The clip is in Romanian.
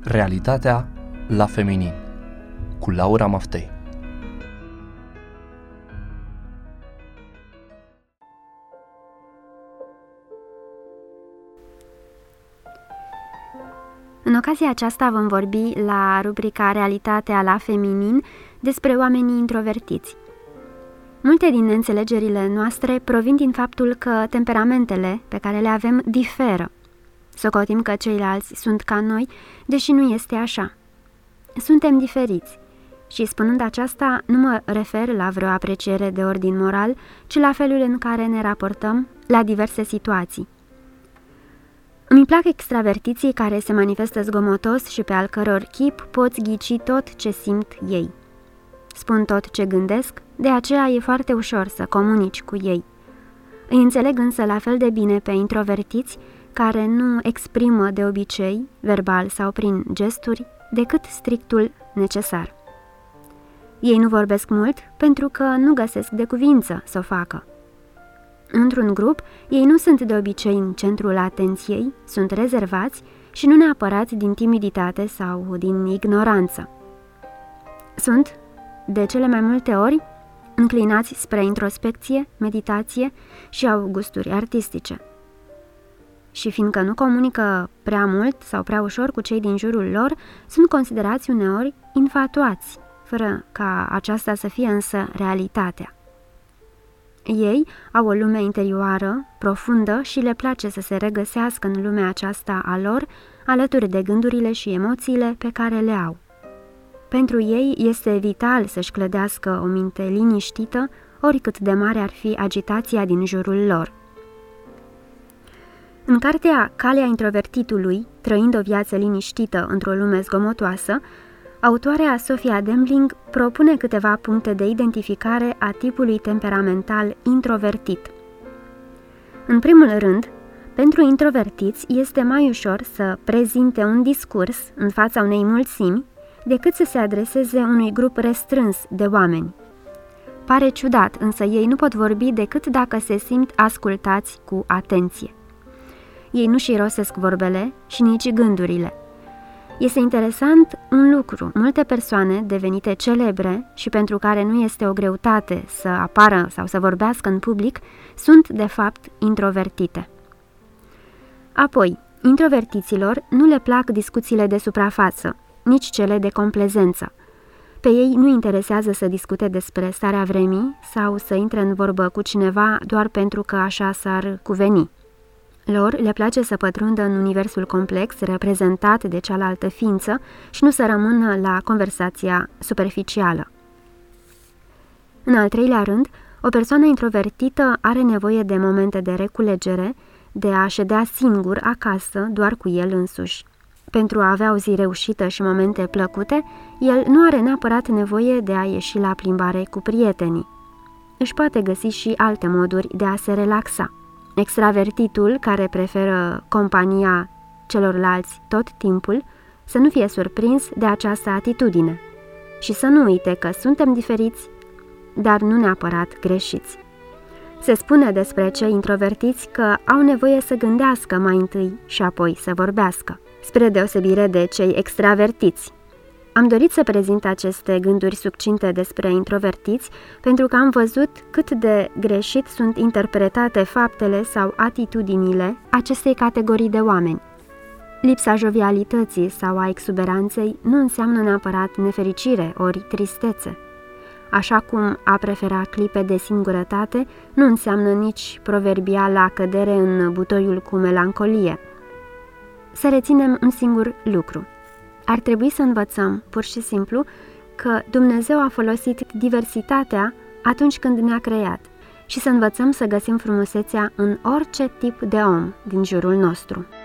Realitatea la feminin cu Laura Maftei. În ocazia aceasta vom vorbi la rubrica Realitatea la feminin despre oamenii introvertiți. Multe din neînțelegerile noastre provin din faptul că temperamentele pe care le avem diferă. Socotim că ceilalți sunt ca noi, deși nu este așa. Suntem diferiți și, spunând aceasta, nu mă refer la vreo apreciere de ordin moral, ci la felul în care ne raportăm la diverse situații. Îmi plac extravertiții care se manifestă zgomotos și pe al căror chip poți ghici tot ce simt ei. Spun tot ce gândesc, de aceea e foarte ușor să comunici cu ei. Îi înțeleg însă la fel de bine pe introvertiți care nu exprimă de obicei, verbal sau prin gesturi, decât strictul necesar. Ei nu vorbesc mult pentru că nu găsesc de cuvință să o facă. Într-un grup, ei nu sunt de obicei în centrul atenției, sunt rezervați și nu neapărat din timiditate sau din ignoranță. Sunt, de cele mai multe ori, înclinați spre introspecție, meditație și au gusturi artistice. Și fiindcă nu comunică prea mult sau prea ușor cu cei din jurul lor, sunt considerați uneori infatuați, fără ca aceasta să fie însă realitatea. Ei au o lume interioară, profundă și le place să se regăsească în lumea aceasta a lor, alături de gândurile și emoțiile pe care le au. Pentru ei este vital să-și clădească o minte liniștită, oricât de mare ar fi agitația din jurul lor. În cartea Calea introvertitului, trăind o viață liniștită într-o lume zgomotoasă, autoarea Sofia Dembling propune câteva puncte de identificare a tipului temperamental introvertit. În primul rând, pentru introvertiți este mai ușor să prezinte un discurs în fața unei mulțimi decât să se adreseze unui grup restrâns de oameni. Pare ciudat, însă ei nu pot vorbi decât dacă se simt ascultați cu atenție. Ei nu-și irosesc vorbele și nici gândurile. Este interesant un lucru, multe persoane devenite celebre și pentru care nu este o greutate să apară sau să vorbească în public, sunt de fapt introvertite. Apoi, introvertiților nu le plac discuțiile de suprafață, nici cele de complezență. Pe ei nu interesează să discute despre starea vremii sau să intre în vorbă cu cineva doar pentru că așa s-ar cuveni. Lor le place să pătrundă în universul complex reprezentat de cealaltă ființă și nu să rămână la conversația superficială. În al treilea rând, o persoană introvertită are nevoie de momente de reculegere, de a ședea singur acasă, doar cu el însuși. Pentru a avea o zi reușită și momente plăcute, el nu are neapărat nevoie de a ieși la plimbare cu prietenii. Își poate găsi și alte moduri de a se relaxa. Extravertitul, care preferă compania celorlalți tot timpul, să nu fie surprins de această atitudine și să nu uite că suntem diferiți, dar nu neapărat greșiți. Se spune despre cei introvertiți că au nevoie să gândească mai întâi și apoi să vorbească, spre deosebire de cei extravertiți. Am dorit să prezint aceste gânduri succinte despre introvertiți pentru că am văzut cât de greșit sunt interpretate faptele sau atitudinile acestei categorii de oameni. Lipsa jovialității sau a exuberanței nu înseamnă neapărat nefericire ori tristețe. Așa cum a prefera clipe de singurătate nu înseamnă nici proverbiala cădere în butoiul cu melancolie. Să reținem un singur lucru. Ar trebui să învățăm, pur și simplu, că Dumnezeu a folosit diversitatea atunci când ne-a creat și să învățăm să găsim frumusețea în orice tip de om din jurul nostru.